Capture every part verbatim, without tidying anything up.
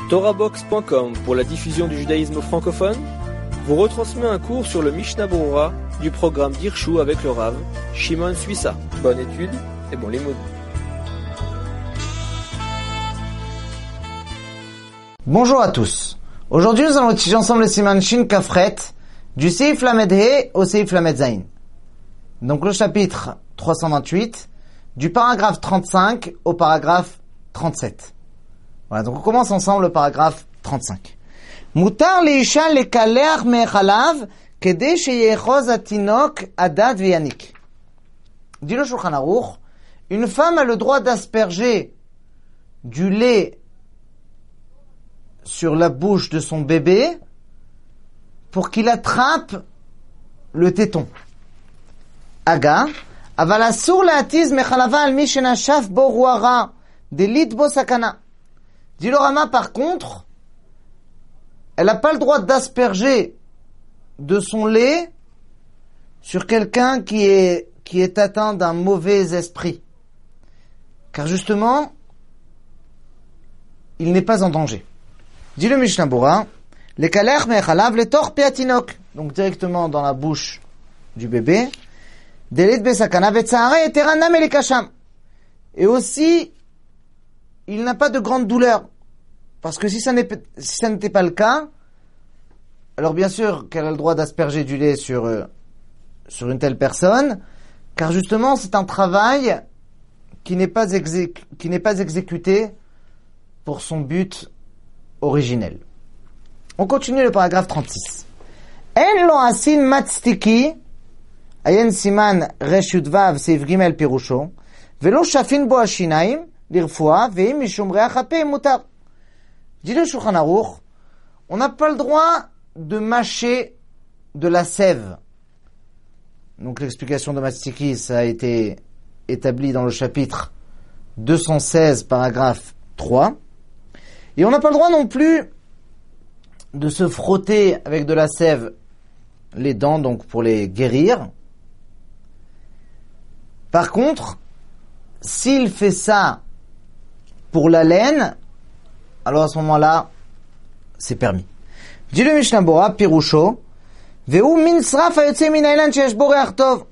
Torahbox point com pour la diffusion du judaïsme francophone vous retransmet un cours sur le Mishnah Berurah du programme d'Hirshu avec le Rav Shimon Suissa. Bonne étude et bon limoud. Bonjour à tous. Aujourd'hui, nous allons étudier ensemble le Siman Shin Kafret du Seif Lamed He au Seif Lamed Zayin. Donc le chapitre trois cent vingt-huit du paragraphe trente-cinq au paragraphe trente-sept. Voilà, donc on commence ensemble le paragraphe trente-cinq. Mutar leisha lekaleach mechalav kedei sheyechoz hatinok adad veyanik. Dit le Shulchan Aruch, une femme a le droit d'asperger du lait sur la bouche de son bébé pour qu'il attrape le téton. Aga, aval asur le'atiz mechalava al mi shenashaf bo ruara delit bo sakana. Dit le Rama, par contre, elle n'a pas le droit d'asperger de son lait sur quelqu'un qui est, qui est atteint d'un mauvais esprit. Car justement, il n'est pas en danger. Dit le Mishnah Berurah, les kalech mechalav le tor piatinok, donc directement dans la bouche du bébé, delit besakana vetzare et teranam elikasham. Et aussi, il n'a pas de grande douleur. Parce que si ça, n'est, si ça n'était pas le cas, alors bien sûr qu'elle a le droit d'asperger du lait sur, euh, sur une telle personne, car justement c'est un travail qui n'est pas, exé- qui n'est pas exécuté pour son but originel. On continue le paragraphe trente-six. En lo asin matstiki, ayen siman resh yudvav seif gimel pirusho, velo shafin bo hashinaim, lirfoa, veim mishum reach hape mutar. Dit le Shulchan Aruch, on n'a pas le droit de mâcher de la sève. Donc l'explication de Mastiki, ça a été établi dans le chapitre deux cent seize, paragraphe trois. Et on n'a pas le droit non plus de se frotter avec de la sève les dents, donc pour les guérir. Par contre, s'il fait ça pour la laine, alors à ce moment-là, c'est permis. Dit le Mishnah Berurah, Pirusho, Veu min sraf hayotze min ha'elan sheyesh bo reach tov.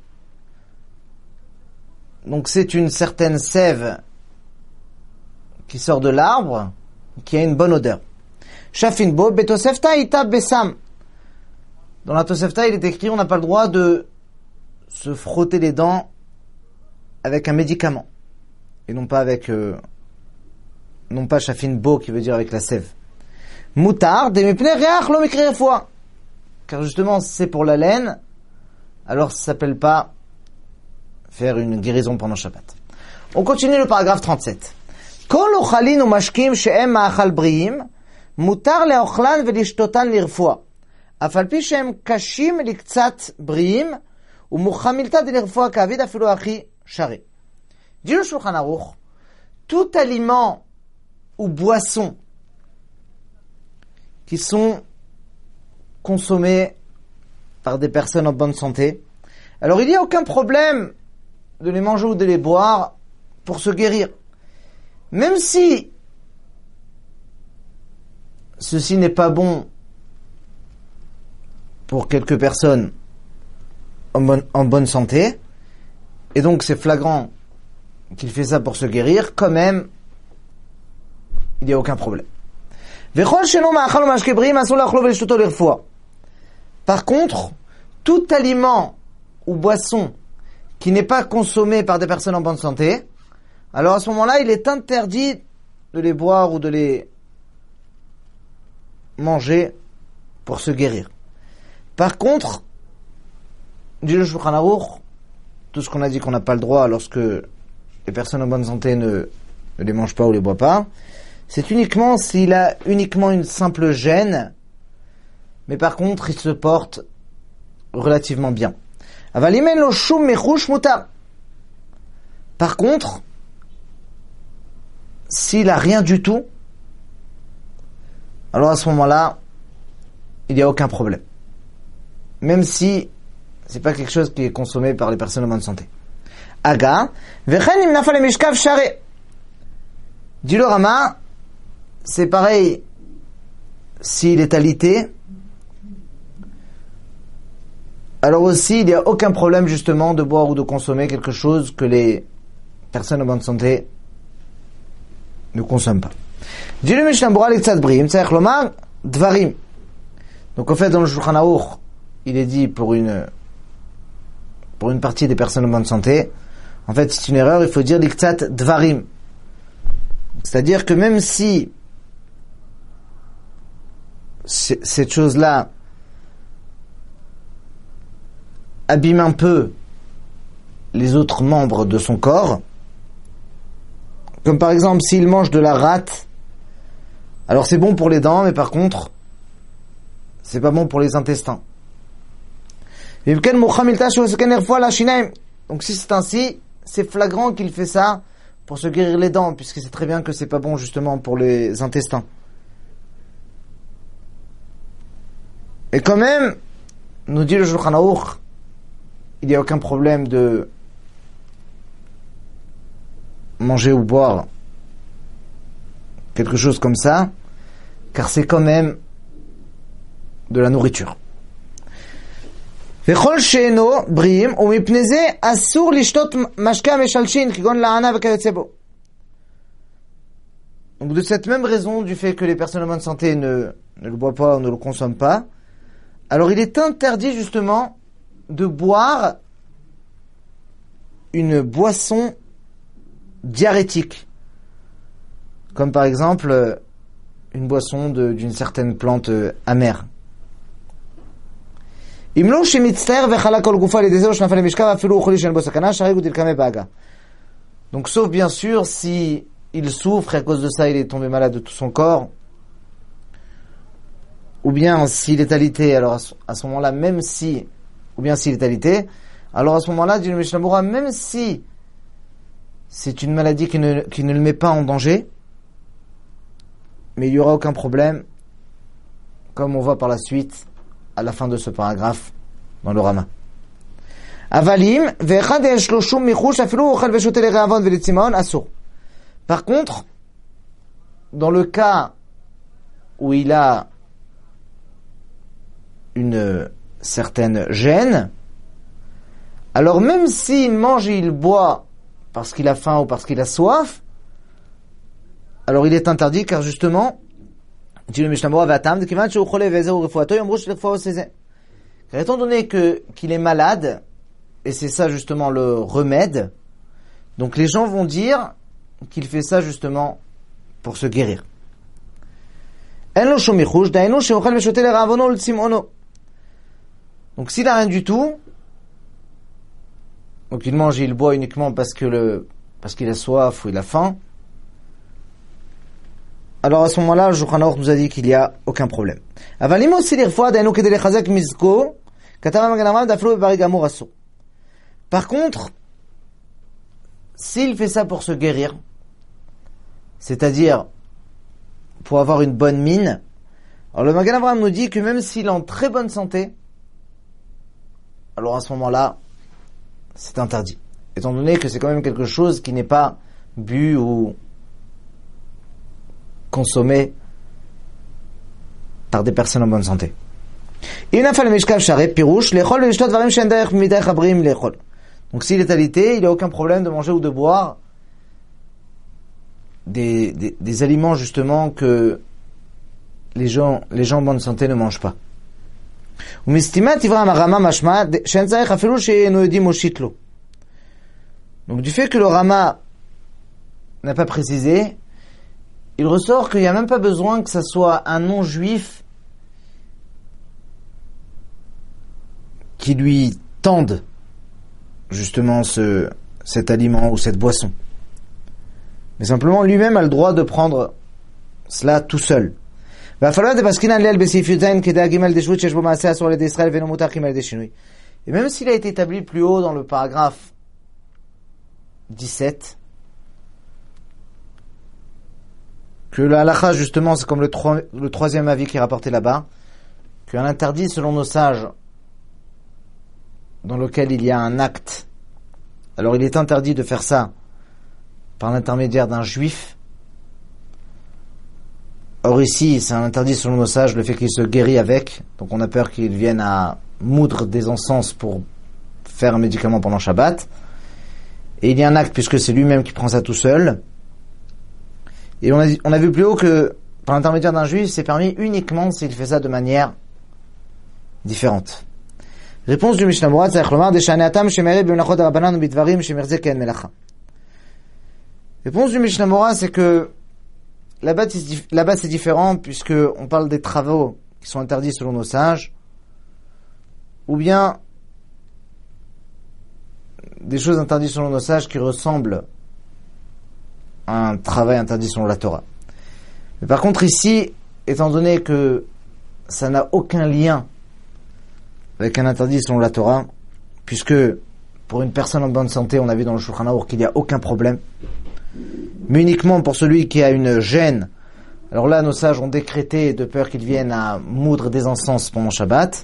Donc c'est une certaine sève qui sort de l'arbre, qui a une bonne odeur. Shafin bo betosefta ita besam. Dans la Tosefta, il est écrit, on n'a pas le droit de se frotter les dents avec un médicament. Et non pas avec... Euh, non pas shafin bo qui veut dire avec la sève. Mutar de mipnei reach lo mikri refoua. Car justement c'est pour la laine, alors ça s'appelle pas faire une guérison pendant Shabbat. On continue le paragraphe trente-sept. Kol ochalin umashkim she'em ma'achal briim mutar leochlan velishtotan lirfoua af al pi she'em kashim liktzat briim umuchamilta de lirfoua ka'avid afilu achi share. Dit le Shulchan Aruch, tout aliment ou boissons qui sont consommés par des personnes en bonne santé, alors il n'y a aucun problème de les manger ou de les boire pour se guérir. Même si ceci n'est pas bon pour quelques personnes en bonne, en bonne santé, et donc c'est flagrant qu'il fait ça pour se guérir, quand même, il n'y a aucun problème. Par contre, tout aliment ou boisson qui n'est pas consommé par des personnes en bonne santé, alors à ce moment-là, il est interdit de les boire ou de les manger pour se guérir. Par contre, dit le Shulchan Aruch, tout ce qu'on a dit qu'on n'a pas le droit lorsque les personnes en bonne santé ne, ne les mangent pas ou les boivent pas, c'est uniquement s'il a uniquement une simple gêne, mais par contre, il se porte relativement bien. Par contre, s'il a rien du tout, alors à ce moment-là, il n'y a aucun problème. Même si c'est pas quelque chose qui est consommé par les personnes en bonne santé. Aga, vechen imnafal mishkav share. Dit le Rama, c'est pareil s'il est alité, alors aussi il n'y a aucun problème justement de boire ou de consommer quelque chose que les personnes en bonne santé ne consomment pas. Dit le Mishnah Berurah l'Iktsat Briim, tzarich lomar dvarim. Donc en fait dans le Shulchan Aruch, il est dit pour une pour une partie des personnes en bonne santé, en fait c'est une erreur, il faut dire l'Iktsat Dvarim. C'est-à-dire que même si cette chose-là abîme un peu les autres membres de son corps, comme par exemple s'il mange de la rate, alors c'est bon pour les dents, mais par contre c'est pas bon pour les intestins. Donc si c'est ainsi, c'est flagrant qu'il fait ça pour se guérir les dents, puisque c'est très bien que c'est pas bon justement pour les intestins. Et quand même, nous dit le Shulchan Aruch, il n'y a aucun problème de manger ou boire quelque chose comme ça, car c'est quand même de la nourriture. וכל שאינו בריאים ומפני זה אסור לשתות משקה משלשין כגון לענה וכיוצא בו. Donc de cette même raison du fait que les personnes en bonne santé ne, ne le boivent pas ou ne le consomment pas, alors il est interdit justement de boire une boisson diarrhétique, comme par exemple une boisson de, d'une certaine plante amère. Donc sauf bien sûr si il souffre et à cause de ça il est tombé malade de tout son corps, ou bien s'il est alité, alors à ce moment-là, même si, ou bien s'il est alité, alors à ce moment-là, dit le Mishnah Berurah, même si c'est une maladie qui ne, qui ne le met pas en danger, mais il n'y aura aucun problème, comme on voit par la suite, à la fin de ce paragraphe, dans le Rama. Avalim, ve'echad yesh lo shum michush, afilu ochel ve'shote le're'avon ve'letzimaon, asur. Par contre, dans le cas où il a une certaine gêne, alors même s'il mange et il boit parce qu'il a faim ou parce qu'il a soif, alors il est interdit, car justement, dit le Mishnah Berurah, car étant donné que, qu'il est malade, et c'est ça justement le remède, donc les gens vont dire qu'il fait ça justement pour se guérir. Donc s'il n'a rien du tout, donc il mange et il boit uniquement parce que le, parce qu'il a soif ou il a faim, alors à ce moment-là, le Shulchan Aruch nous a dit qu'il n'y a aucun problème. Par contre, s'il fait ça pour se guérir, c'est-à-dire pour avoir une bonne mine, alors le Magen Avraham nous dit que même s'il est en très bonne santé, alors à ce moment-là, c'est interdit. Étant donné que c'est quand même quelque chose qui n'est pas bu ou consommé par des personnes en bonne santé. Donc s'il est alité, il n'y a aucun problème de manger ou de boire des, des, des aliments justement que les gens, les gens en bonne santé ne mangent pas. Donc du fait que le Rama n'a pas précisé, il ressort qu'il n'y a même pas besoin que ça soit un non-juif qui lui tende justement ce, cet aliment ou cette boisson. Mais simplement lui-même a le droit de prendre cela tout seul. Et même s'il a été établi plus haut dans le paragraphe dix-sept, que la halakha justement c'est comme le, tro- le troisième avis qui est rapporté là-bas, qu'un interdit selon nos sages dans lequel il y a un acte, alors il est interdit de faire ça par l'intermédiaire d'un juif, Or ici, c'est un interdit selon nos sages, le fait qu'il se guérit avec. Donc on a peur qu'il vienne à moudre des encens pour faire un médicament pendant Shabbat. Et il y a un acte puisque c'est lui-même qui prend ça tout seul. Et on a, on a vu plus haut que par l'intermédiaire d'un juif, c'est permis uniquement s'il fait ça de manière différente. Réponse du Mishnah Berurah, c'est Chlomar de Shaneatam Shemere b'Menachot Rabbanan ou Bidvarim Shemerze Ken Melacha. Réponse du Mishnah Berurah, c'est que là-bas, là-bas c'est différent puisque on parle des travaux qui sont interdits selon nos sages, ou bien des choses interdites selon nos sages qui ressemblent à un travail interdit selon la Torah. Mais par contre ici, étant donné que ça n'a aucun lien avec un interdit selon la Torah, puisque pour une personne en bonne santé, on a vu dans le Shulchan Aruch qu'il n'y a aucun problème, mais uniquement pour celui qui a une gêne. Alors là, nos sages ont décrété de peur qu'il vienne à moudre des encens pendant Shabbat.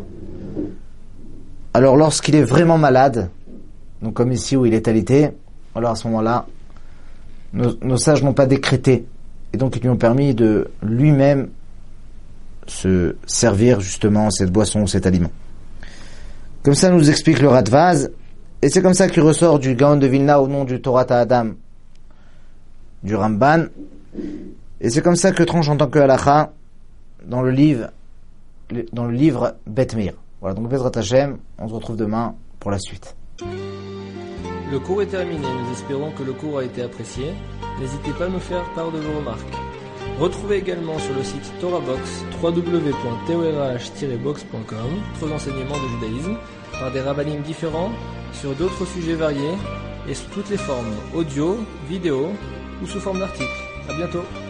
Alors lorsqu'il est vraiment malade, donc comme ici où il est alité, alors à ce moment-là, nos, nos sages n'ont pas décrété, et donc ils lui ont permis de lui-même se servir justement cette boisson, cet aliment. Comme ça nous explique le Radvaz, et c'est comme ça qu'il ressort du Gaon de Vilna au nom du Torah Adam, du Ramban, et c'est comme ça que tranche en tant que halacha dans le livre, dans le livre Bet Meir. Voilà, donc Bezrat Hashem, on se retrouve demain pour la suite. Le cours est terminé, nous espérons que le cours a été apprécié. N'hésitez pas à nous faire part de vos remarques. Retrouvez également sur le site TorahBox w w w point torah tiret box point com d'autres enseignements de judaïsme par des rabbinim différents sur d'autres sujets variés et sous toutes les formes audio, vidéo ou sous forme d'articles. À bientôt.